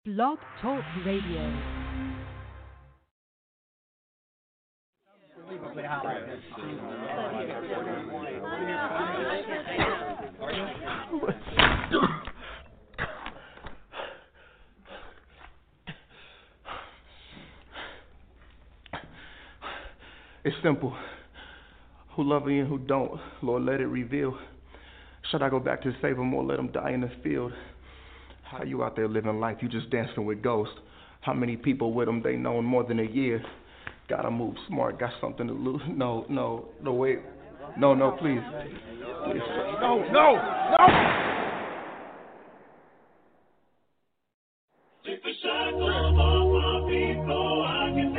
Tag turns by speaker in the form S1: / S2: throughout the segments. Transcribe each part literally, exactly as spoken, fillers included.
S1: Blog Talk Radio.
S2: It's simple. Who love me and who don't, Lord, let it reveal. Should I go back to save them or let them die in the field? How you out there living life, you just dancing with ghosts. How many people with them, they know more than a year. Gotta move smart, got something to lose. No, no, no, wait. No, no, please. Please. No, no, no!
S3: Take the shackles off my feet so I can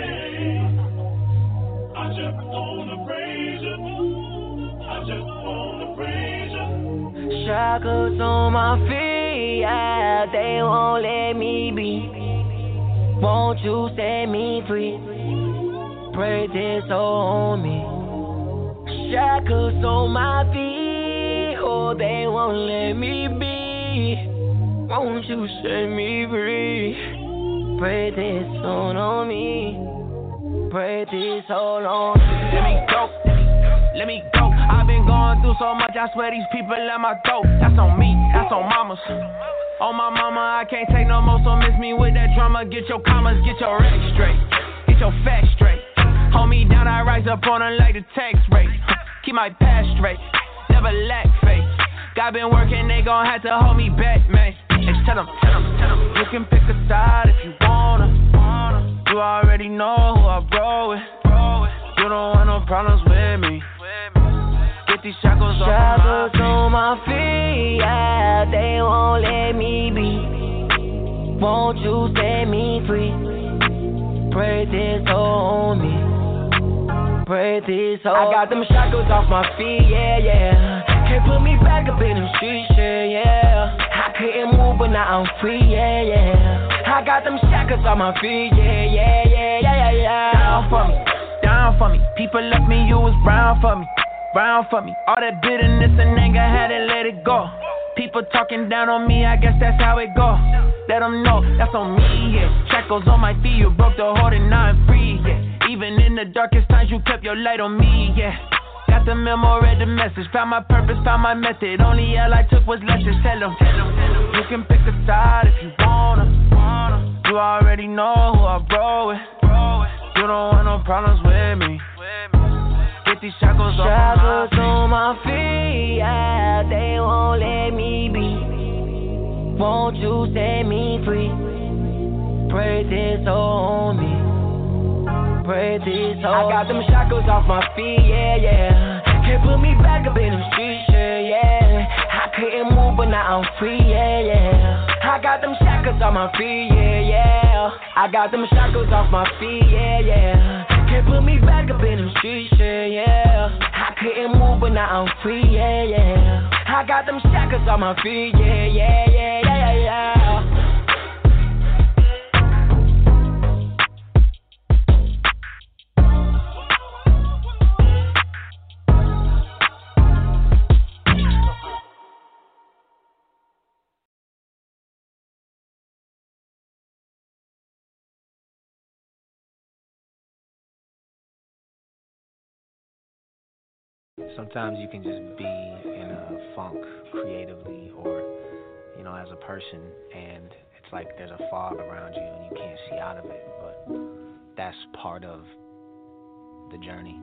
S3: dance. I just wanna praise you. I just wanna praise you.
S4: Shackles on my feet, yeah, they won't let me be. Won't you set me free? Pray this on me. Shackles on my feet, oh, they won't let me be. Won't you set me free? Pray this on on me. Pray this all on me.
S5: Let me go, let me go. I've been going through so much, I swear these people at my throat. That's on me, that's on mamas. On my mama, I can't take no more, so miss me with that drama. Get your commas, get your racks straight, get your facts straight. Hold me down, I rise up on her like the tax rate. Keep my past straight, never lack faith. God been working, they gon' have to hold me back, man. Hey, tell them, tell them, tell them. You can pick a side if you wanna. You already know who I roll with. You don't want no problems with me. Get these shackles off
S4: Shackles
S5: my
S4: on my feet, yeah, they won't let me be. Won't you set me free? Pray this on me. Pray this on I got them shackles off my feet, yeah, yeah. Can't put me back up in them streets, yeah, yeah. I couldn't move, but now I'm free, yeah, yeah. I got them shackles on my feet, yeah, yeah, yeah, yeah, yeah, yeah.
S5: Down for me, down for me. People left me, you was brown for me. Brown for me, all that bitterness and anger, had to let it go. People talking down on me, I guess that's how it go. Let them know, that's on me, yeah. Shackles on my feet, you broke the hold and now I'm free, yeah. Even in the darkest times, you kept your light on me, yeah. Got the memo, read the message, found my purpose, found my method. Only L I took was lessons, tell them, tell them, tell them. You can pick a side if you wanna, wanna. You already know who I roll with. You don't want no problems with me. Get these shackles,
S4: shackles on my feet, yeah, they won't let me be. Won't you set me free? Pray this on me. Pray this on I got them shackles off my feet, yeah, yeah. Can't put me back up in them streets, yeah, yeah. I couldn't move, but now I'm free, yeah, yeah. I got them shackles on my feet, yeah, yeah. I got them shackles off my feet, yeah, yeah. Can't put me back up in them streets, yeah, yeah. I couldn't move, but now I'm free, yeah, yeah. I got them shackles on my feet, yeah, yeah, yeah, yeah, yeah, yeah.
S6: Sometimes you can just be in a funk creatively or, you know, as a person, and it's like there's a fog around you and you can't see out of it, but that's part of the journey.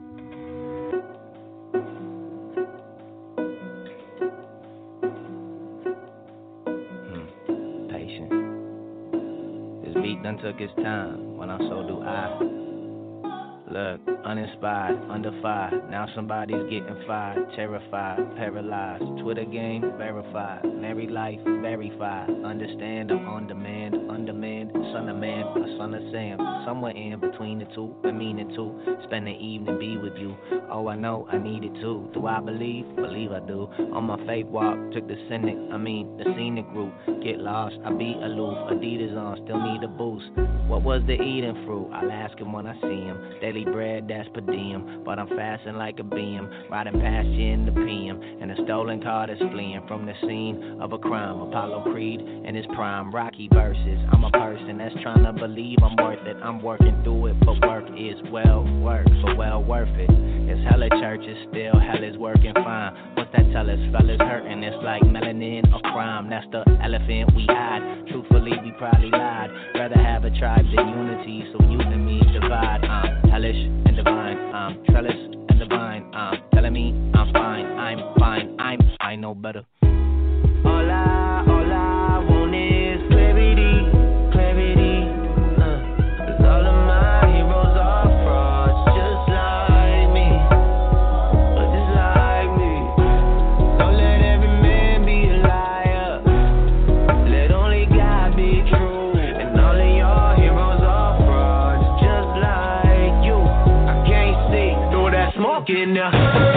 S6: Hmm. Patient. This beat done took its time, when I so do I. Look, uninspired, undefied. Now somebody's getting fired, terrified, paralyzed. Twitter game verified, married life verified. Understand I'm on demand, undemand. son of man, a son of Sam. Somewhere in between the two, been meaning to spend the evening be with you. Oh, I know I need it too. Do I believe? Believe I do. On my faith walk, took the cynic, I mean the scenic route. Get lost, I be aloof. Adidas on, still need a boost. What was the eating fruit? I'll ask him when I see him. Daily bread, that's per diem, but I'm fasting like a beam, riding past you in the P M, and a stolen car that's fleeing from the scene of a crime. Apollo Creed in his prime, Rocky verses. I'm a person that's trying to believe I'm worth it. I'm working through it, but work is well work, but well worth it. It's hella churches, still hell is working fine. What's that tell us? Fellas hurting, it's like melanin or crime. That's the elephant we hide. Truthfully, we probably lied. Rather have a tribe than unity, so you and me divide. I'm hellish and divine. I'm trellis and divine. I'm telling me I'm fine. I'm fine. I'm I know better.
S4: All I, all I want is clarity, clarity. Uh, Cause all of my heroes are frauds, just like me, uh, just like me. Don't let every man be a liar. Let only God be true. And all of your heroes are frauds, just like you. I can't see through that smoke in there.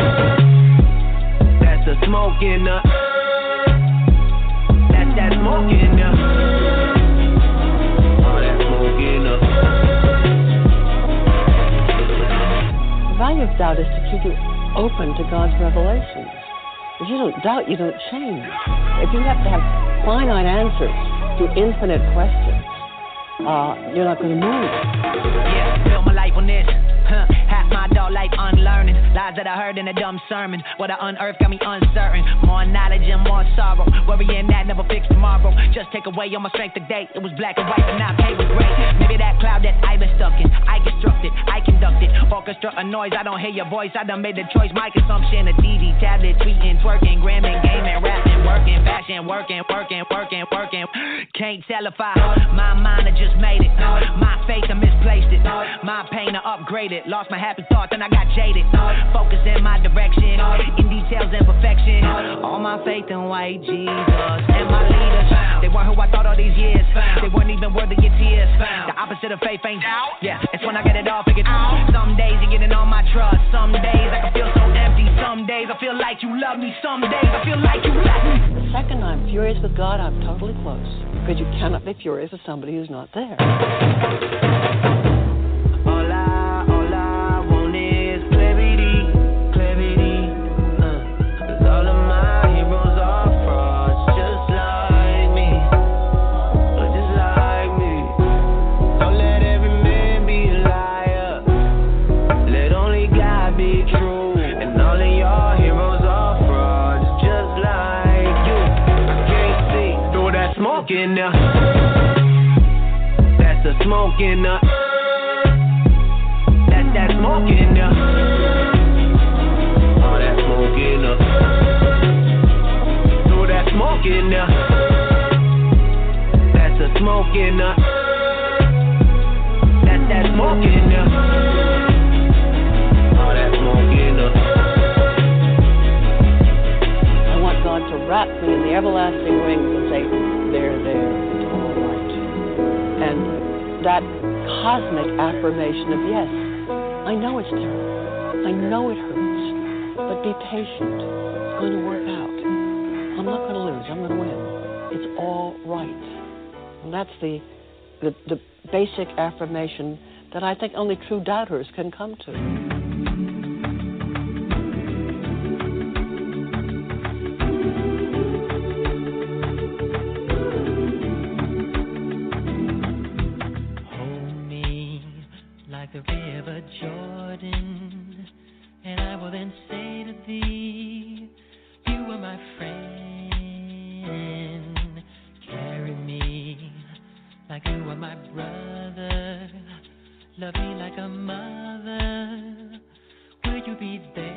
S4: That's the smoke in there. That smoke in there. Oh, that smoke in there.
S1: The value of doubt is to keep you open to God's revelations. If you don't doubt, you don't change. If you have to have finite answers to infinite questions, uh, you're not going to move.
S5: Yeah, build my life on this. Huh. Half my adult life unlearning lies that I heard in a dumb sermon. What I unearthed got me uncertain. More knowledge and more sorrow. Worrying that never fix tomorrow. Just take away all my strength today. It was black and white, but now paper gray. Maybe that cloud that I've been stuck in. I constructed, I conducted. Orchestra a noise. I don't hear your voice. I done made the choice. My consumption of T V, tablet, tweeting, twerking, gramming, gaming, rapping, working, fashion, working, working, working, working. Can't tell if I my mind I just made it. My faith I misplaced it. My pain I upgraded. Lost my happy thoughts and I got jaded. Focus in my direction, in details and perfection. All my faith in white Jesus and my leaders. They weren't who I thought all these years. They weren't even worth of your tears. The opposite of faith ain't doubt. Yeah, it's when I get it all figured out. Some days you're getting on my trust. Some days I can feel so empty. Some days I feel like you love me. Some days I feel like you left me.
S1: The second I'm furious with God, I'm totally close. Because you cannot be furious with somebody who's not there.
S4: All I, all I want is clarity, clarity. Uh, Cause all of my heroes are frauds, just like me, uh, just like me. Don't let every man be a liar. Let only God be true. And all of your heroes are frauds, just like you. I can't see through that smoke in there. That's the smoke in there. That smoke in there. Oh, that smoke in there. Throw that smoke in there. That's the smoke in there. That's that smoke in there. Oh, that smoke in there.
S1: I want God to wrap me in the everlasting rings and say, there, there, it's all right. And that cosmic affirmation of yes, I know it's terrible. I know it hurts. But be patient. It's going to work out. I'm not going to lose. I'm going to win. It's all right. And that's the, the the basic affirmation that I think only true doubters can come to.
S7: The river Jordan, and I will then say to thee, you are my friend. Carry me like you are my brother. Love me like a mother. Will you be there?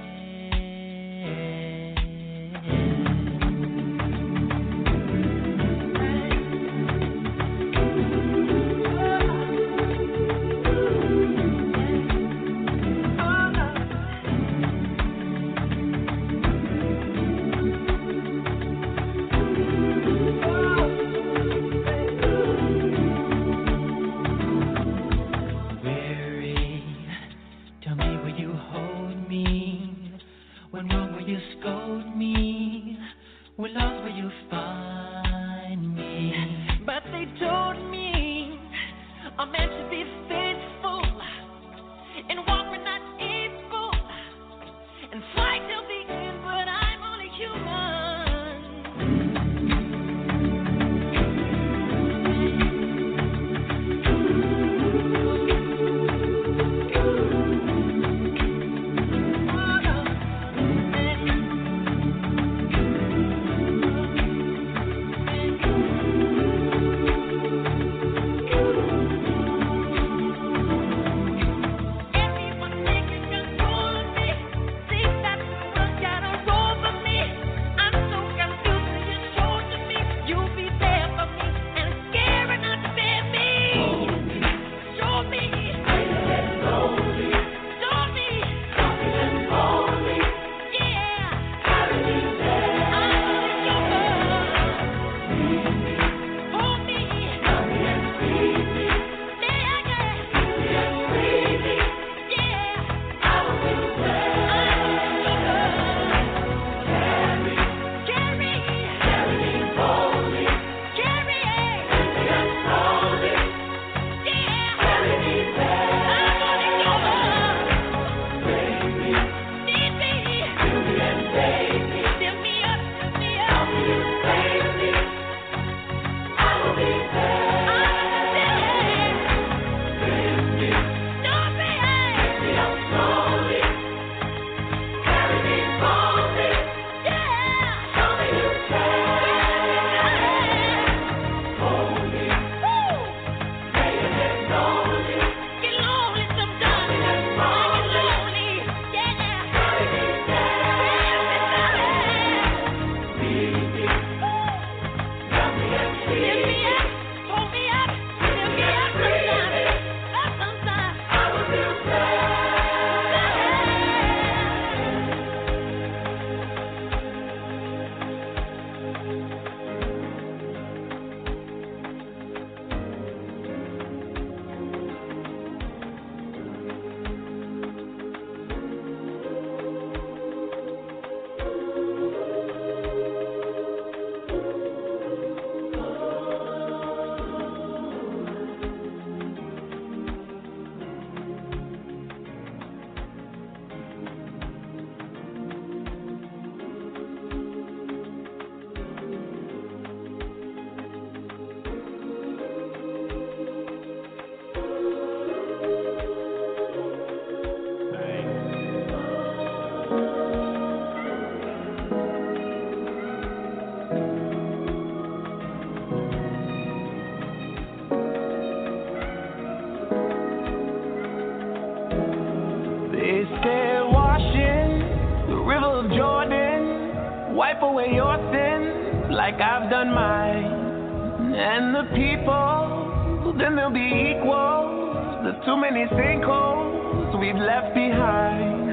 S5: Wipe away your sins like I've done mine. And the people, then they'll be equal. There's too many sinkholes we've left behind.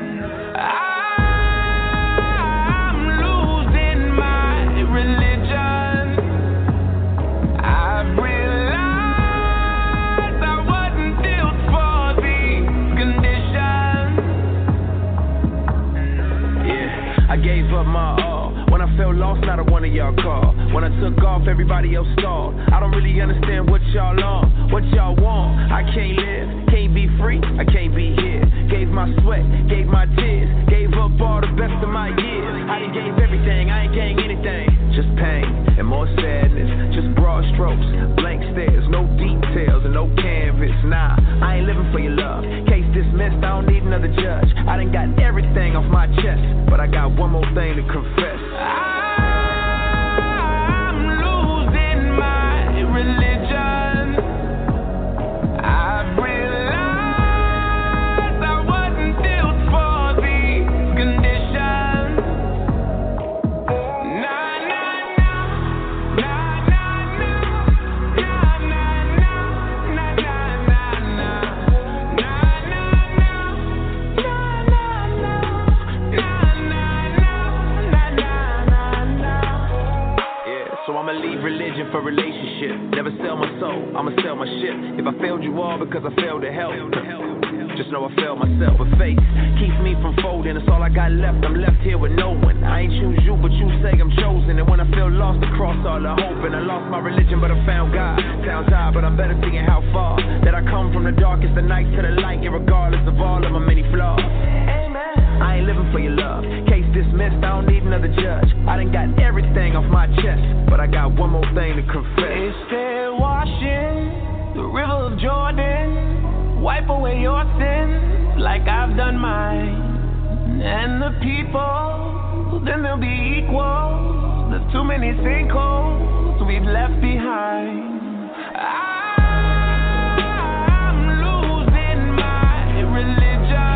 S5: I'm losing my religion. I've realized I wasn't built for these conditions. Yeah, I gave up my all. When I felt lost, not a one of y'all called. When I took off, everybody else stalled. I don't really understand what y'all on, what y'all want. I can't live, can't be free, I can't be here. Gave my sweat, gave my tears, gave up all the best of my years. I done gave everything, I ain't gained anything. Just pain and more sadness, just broad strokes, blank stares, no details and no canvas. Nah, I ain't living for your love. Case dismissed, I don't need another judge. I done got everything off my chest, but I got one more thing to confess. I'm losing my religion. I've realized I wasn't built for these conditions. Nah, nah, nah, nah, nah, nah, nah, nah, nah, So I'ma leave religion for relationship. Never sell my soul, I'ma sell my ship. If I failed you all because I failed to help, just know I failed myself. But faith keeps me from folding. It's all I got left, I'm left here with no one. I ain't choose you, but you say I'm chosen. And when I feel lost across all the hope, and I lost my religion, but I found God. Sounds odd, but I'm better seeing how far that I come from the darkest of night to the light, regardless of all of my many flaws. I ain't living for your love. Case dismissed, I don't need another judge. I done got everything off my chest, but I got one more thing to confess. Instead, washing the river of Jordan, wipe away your sins like I've done mine. And the people, then they'll be equal. There's too many sinkholes we've left behind. I'm losing my religion.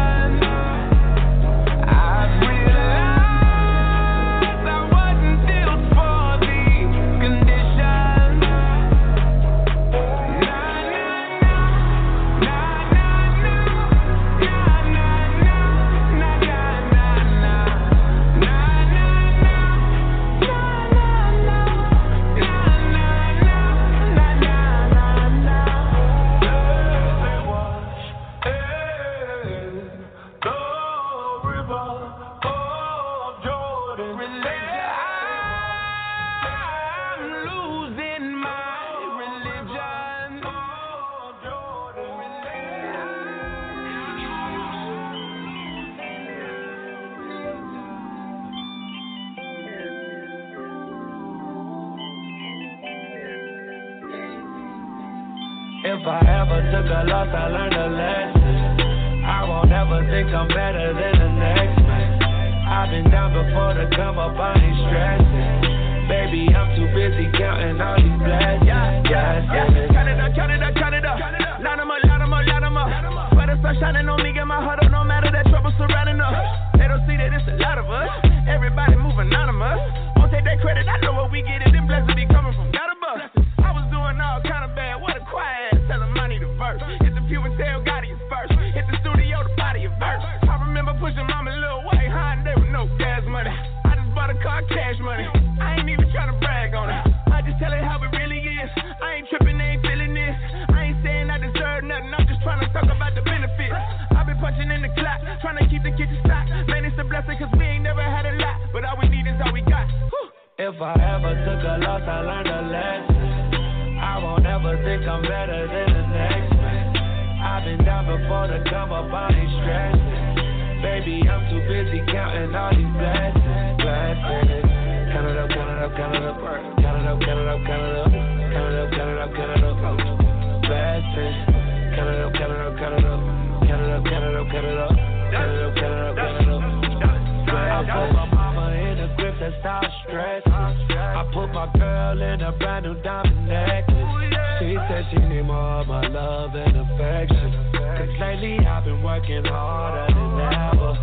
S8: If I ever took a loss, I learned a lesson. I won't ever think I'm better than the next man. I've been down before to come up, I ain't stressing. Baby, I'm too busy counting all these blessings. Yeah, yeah, yeah. Count it up, count it up, count it up. Line them up, line them up, line them up. But the sun shining on me, get my heart up, no matter that trouble surrounding us. They don't see that it's a lot of us. Everybody move anonymous. Won't take that credit, I know what we get it. Them blessings be coming from God above. I was doing all kind of bad, what a quiet ass. Tell them I need a verse. Hit the pew and tell Gotti is first. Hit the studio to body a verse. I remember pushing mama little white Honda with no gas money. I just bought a car, cash money. I ain't even trying to brag on it. I just tell it how it really is. I ain't tripping, they ain't feeling this. I ain't saying I deserve nothing. I'm just trying to talk about the benefits. I've been punching in the clock, trying to keep the kitchen stocked. Man, it's a blessing cause we ain't never had a lot. But all we need is all we got. Whew. If I ever took a loss, I learned a lesson. I won't ever think I'm better than the next man. I've been down before to come up, I ain't stressing. Baby, I'm too busy counting all these blessings. Blessings. Count it up, count it up, count it up. Count it up, count it up, count it up. Count it up, count it up, count it up. Blessings. Count it up, count it up, count it up. Count it up, count it up, count it up. Count it up, count it up, count it up. I put my mama in a grip that stops stressing. I put my girl in a brand new diamond necklace. She said she need more of my love and affection. Cause lately I've been working harder than ever. She said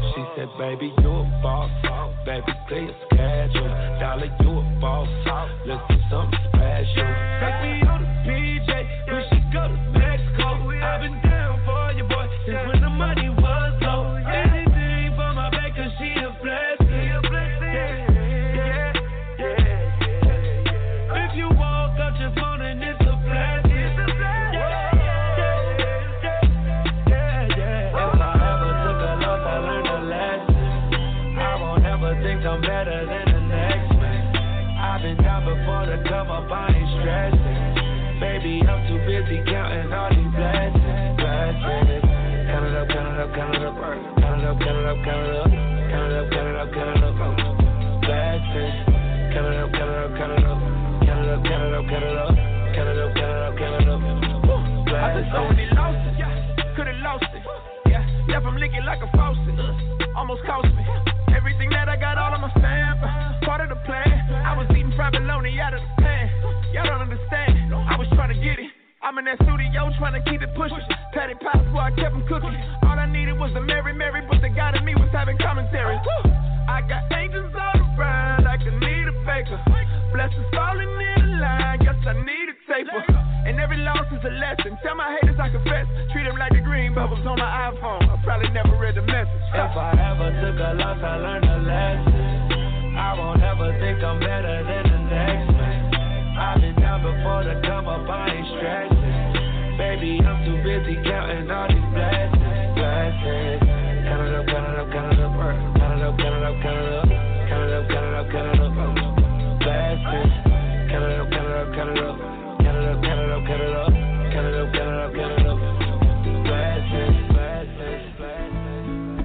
S8: said, baby, you a boss. Baby, clear your schedule. Dollar, you a boss. Let's do something special. Take me on the P J. We should go to Mexico. I've been down for you, boy, since when the money was low. Anything for my back, cause she a blessing. Yeah, yeah, yeah, yeah. If you walk out your phone and it's a blessing. Yeah, yeah, yeah, yeah. If I ever took a loss, I learned a lesson. I won't ever think I'm better than the next man. I've been down before to come up, I ain't stressing. Baby, I'm too busy counting all these blessings, blessings. Count it up, count it up, count it up, count it up, count it up, count it up, count it up, count it up, count it up, blessings. Count it up, count it up, count it up, count it up, count it up, count it up, count it up, count it up, count it up, blessings. I just already lost it, yeah, could've lost it, yeah, left from licking like a faucet, almost cost me. Everything that I got, all of my fam, part of the plan. I was eating fried bologna out of the pan. Y'all don't understand. I was trying to get it. I'm in that studio trying to keep it pushing. Patty pies, boy, I kept them cooking. All I needed was a Mary Mary, but the God in me was having commentary. I got angels all around, I could need a baker. Blessings falling in line, guess I need a taper. And every loss is a lesson. Tell my haters I confess. Treat them like the green bubbles on my iPhone. I probably never read the message. If I ever took a loss, I learned a lesson. I won't ever think I'm better than the next man. I've been down before to come up, I ain't stressing. Baby, I'm too busy counting all these blessings, blessings. Count it up, count it up, count it up, count it up, count it up, count it up, count it up, count it up, count it up, blessings. Count it up, count it up, count it up, count it up, count it up, count it up, count it up, count it up, count it up, blessings, blessings, blessings.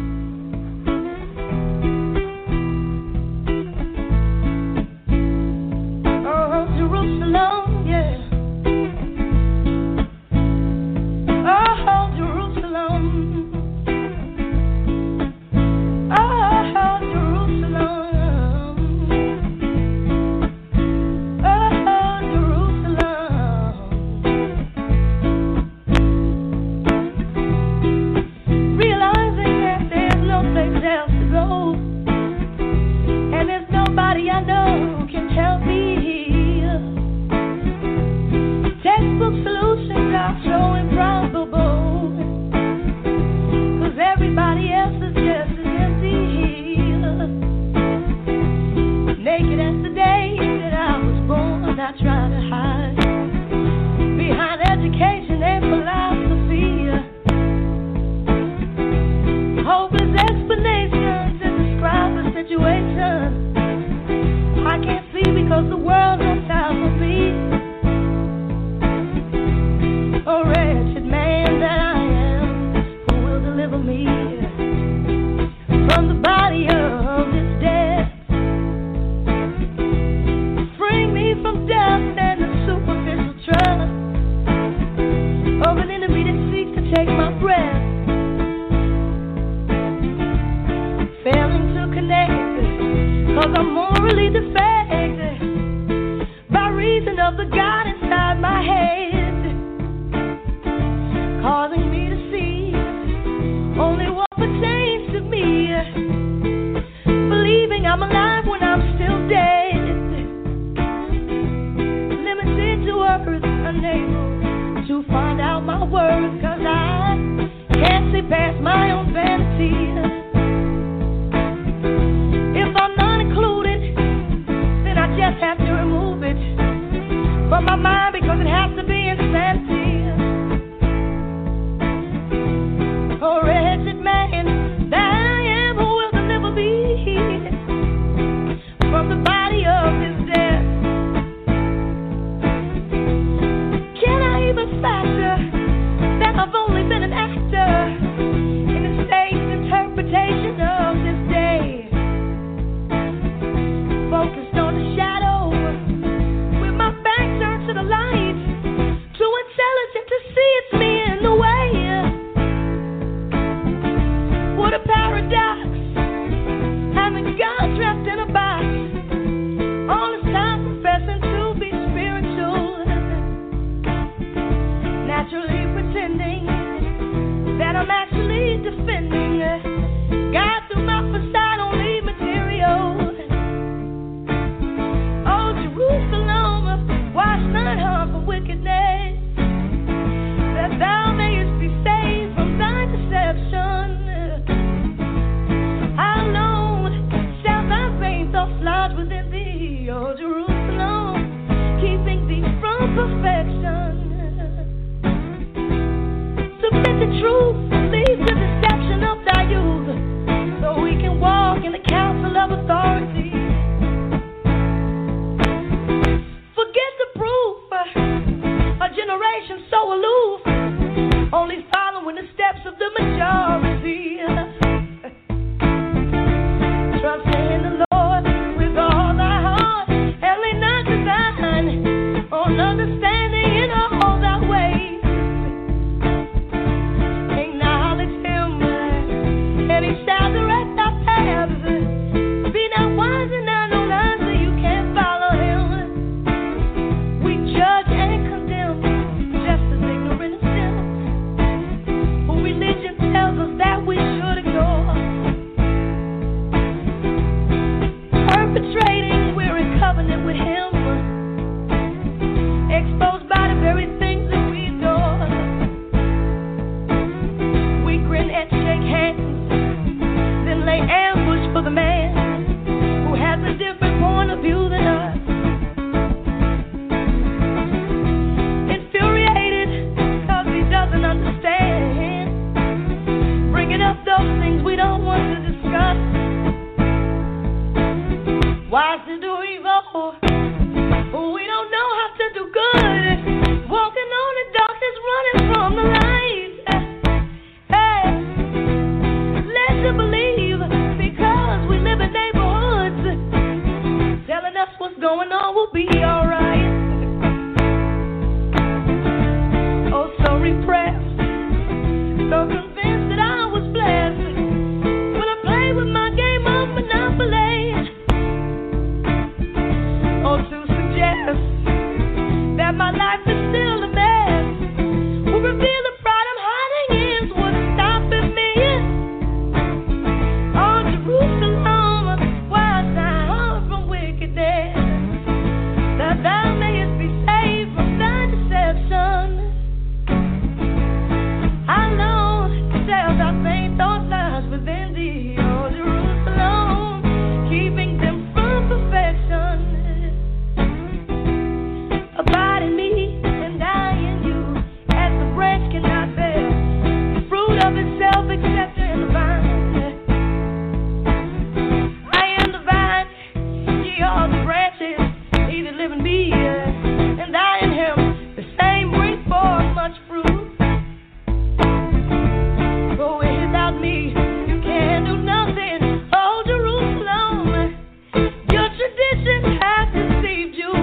S9: Oh, Jerusalem, yeah. Oh, Jerusalem. Oh, Jerusalem. Oh, Jerusalem. Realizing that there's no place else to go, and there's nobody I know can help me. Textbook solutions are so improbable, cause everybody else is just as empty. Naked as the day that I was born, I try to hide behind education and philosophy. Hopeless explanations to describe a situation I can't see because the world's on top of me. A wretched man that I am, who will deliver me from the body of this death? Bring me from death and the superficial trust of an enemy that seeks to take my breath. Failing to connect, cause I'm morally defective by reason of the God inside my head, causing me to see only what pertains to me, believing I'm alive when I'm still dead, limited to earth, unable to find out my worth, cause I can't see past my own vanity. If I'm not included, then I just have to remove it from my mind, because it has to be insanity. A wretched man that I am, who will deliver me from the body of this death. Can I even factor that I've only been an actor in the stage interpretation of this day? Focused on the shadow, with my back turned to the light, too intelligent to see it's me in the way. What a paradox, having God trapped in a box, all this time professing to be spiritual, naturally pretending that I'm actually defending God through prophesied only material. Oh, Jerusalem, watch not harm for wickedness, that thou mayest be saved from thy deception. How long shall thy vain thoughts lodge within thee, O Jerusalem, keeping thee from perfection? Submit the truth, leave the deception of thy youth, so we can walk in the counsel of authority. Forget the proof, a generation so aloof, only following the steps of the majority. Trust in the Lord with all thy heart, and lean not to thine own understanding in all thy ways. Acknowledge him, and he shall direct thy paths. Be not wise in thine own eyes, so you can't follow him. We judge and condemn just as ignorant as them, for religion tells us that we should ignore. Perpetrating, we're in covenant with him, exposed by the very things that we adore. We grin and shake hands, then lay ambush for the man who has a different point of view than us. Infuriated because he doesn't understand, bringing up those things we don't want to discuss. Wise to do evil, we don't know how to do good, walking on the darkness, running from the light. Hey, let you believe, because we live in neighborhoods telling us what's going on will be alright. Oh, so repressed, so convinced that I was blessed when I played with my game of Monopoly. Or to suggest that my life is still a mess will reveal the pride I'm hiding is what's stopping me. Oh, Jerusalem, why thou heart from wickedness, that thou mayest be saved from thy deception. How long shall thy vain thoughts lodge within thee, O Jerusalem, keeping them from perfection? Abide in me, and I in you, as the branch cannot bear the fruit of itself except in the vine. I am the vine, ye are the branches, he that live in me, and I in him, the same brings forth much fruit. For without me, you can do nothing, oh Jerusalem, your traditions have deceived you.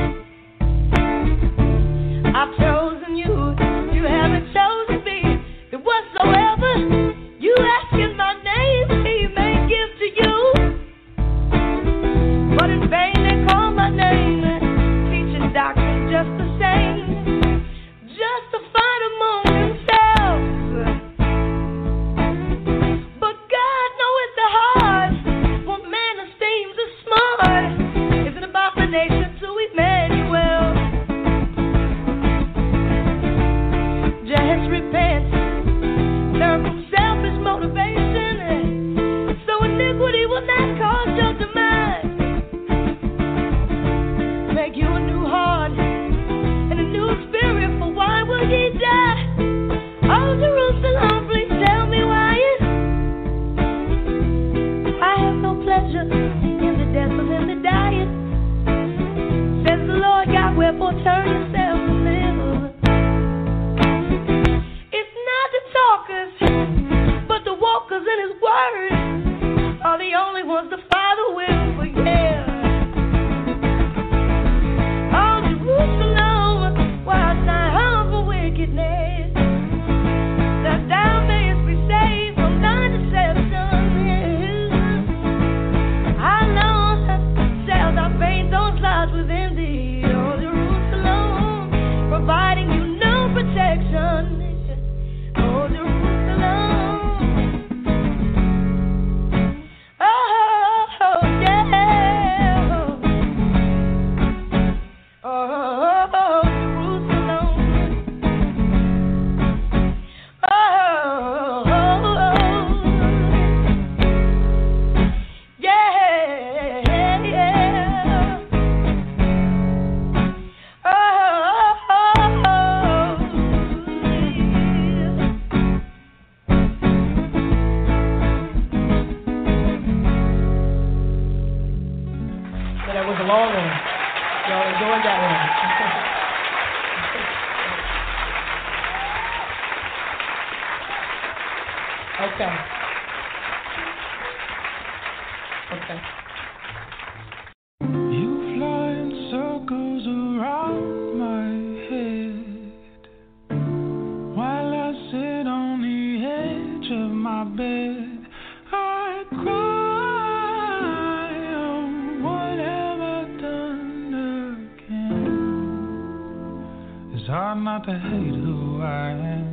S9: I've chosen you, you haven't chosen me. And whatsoever you ask in my name, he may give to you. But in vain they call my name, teaching doctrine just the same, justified among themselves. But God knoweth the heart, what man esteems as smart is an abomination to Emmanuel. Just repent, turn from selfish motivation, so iniquity will not cause your demise. Make you a new heart and a new spirit, for why will ye die? Oh Jerusalem, please tell me why. I have no pleasure in the death of him that dieth, says the Lord God, wherefore turn yourself to live. If
S10: Okay. Okay.
S8: You fly in circles around my head while I sit on the edge of my bed. I cry, oh, whatever done again. It's hard not to hate who I am.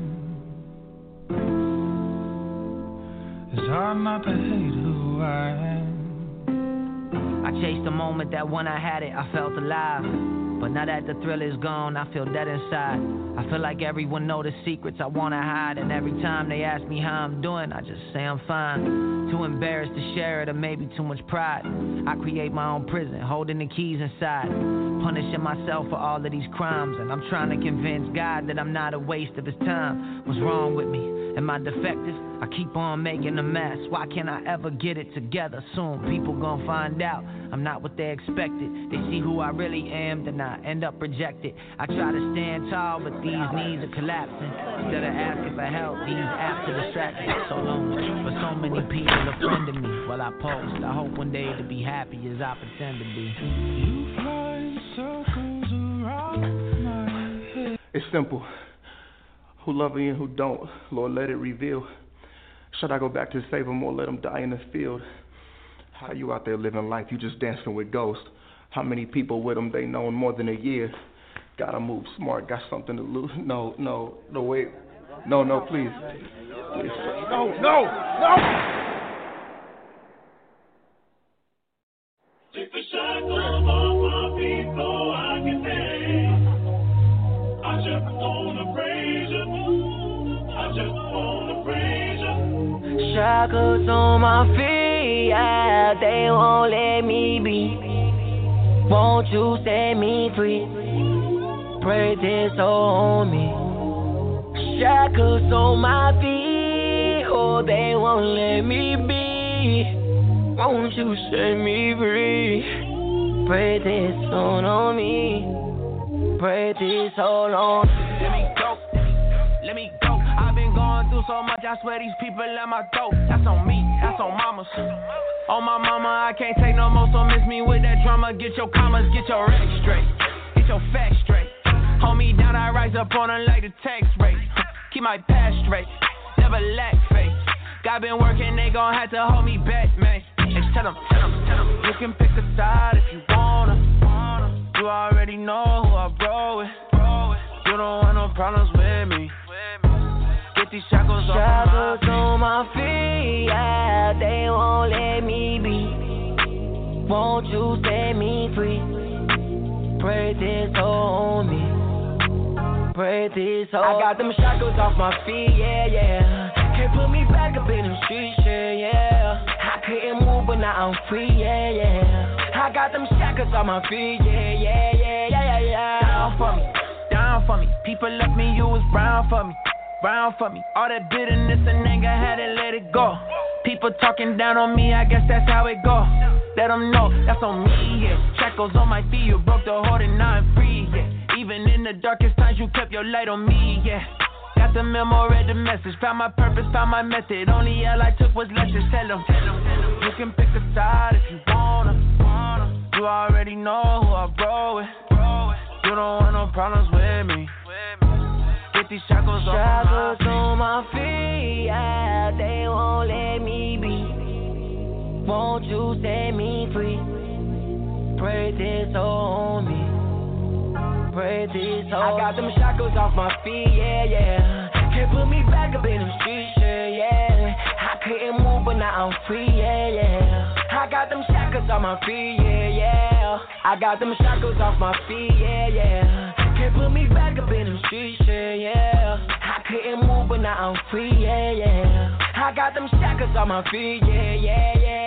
S8: It's hard not to hate who I am.
S5: I chased the moment that when I had it, I felt alive. But now that the thrill is gone, I feel dead inside. I feel like everyone know the secrets I wanna hide. And every time they ask me how I'm doing, I just say I'm fine. Too embarrassed to share it or maybe too much pride. I create my own prison, holding the keys inside. Punishing myself for all of these crimes. And I'm trying to convince God that I'm not a waste of his time. What's wrong with me? Am I defective? I keep on making a mess. Why can't I ever get it together? Soon people gon' find out I'm not what they expected. They see who I really am, then I end up rejected. I try to stand tall, but these knees are collapsing. Instead of asking for help, these apps are distracting. So lonely, but so many people are friending me while I post. I hope one day to be happy as I pretend to be.
S8: You fly in circles around my head.
S2: It's simple. Who love me and who don't, Lord, let it reveal. Should I go back to save them or let them die in the field? How you out there living life, you just dancing with ghosts. How many people with them, they know in more than a year. Gotta move smart, got something to lose. No, no, no, wait. No, no, please. Please. No, no, no!
S3: Take the shackles off my feet so I can dance. I just wanna praise you. I just wanna praise you.
S4: Shackles on my feet, yeah, they won't let me be. Won't you set me free? Pray this on me. Shackles on my feet, oh, they won't let me be. Won't you set me free? Pray this on on me. Pray this all on.
S5: Let me go, let me go. I've been going through so much, I swear these people let my throat. That's on me, that's on mamas. On my mama, I can't take no more, so miss me with that drama. Get your commas, get your racks straight, get your facts straight. Hold me down, I rise up on her like the tax rate. Keep my past straight, never lack faith. God been working, they gon' have to hold me back, man. Hey, tell them, tell them, tell them. You can pick a side if you wanna. You already know who I roll with. You don't want no problems with me. Get these shackles off
S4: Shackles
S5: my
S4: on my feet, yeah, they won't let me be. Won't you set me free? Pray this on me. Pray this on I got them shackles off my feet, yeah, yeah. Can't put me back up in the streets, yeah, yeah. I couldn't move, but now I'm free, yeah, yeah. I got them shackles on my feet, yeah, yeah, yeah, yeah, yeah, yeah.
S5: Down for me, down for me. People left me, you was brown for me. Brown for me, all that bitterness and anger, had to let it go. People talking down on me, I guess that's how it go. Let them know, that's on me, yeah. Shackles on my feet, you broke the hold and now I'm free, yeah. Even in the darkest times, you kept your light on me, yeah. Got the memo, read the message, found my purpose, found my method. Only L I took was lessons, tell them. You can pick a side if you wanna. You already know who I roll with. You don't want no problems with me. Get these shackles,
S4: shackles on my feet, yeah, they won't let me be. Won't you set me free? Pray this on me. Pray this on I got them shackles off my feet, yeah, yeah. Can't put me back up in the streets, yeah, yeah. I couldn't move, but now I'm free, yeah, yeah. I got them shackles on my feet, yeah, yeah. I got them shackles off my feet, yeah, yeah. Can't put me back up in the streets, yeah, yeah. I couldn't move, but now I'm free, yeah, yeah. I got them shackles on my feet, yeah, yeah, yeah.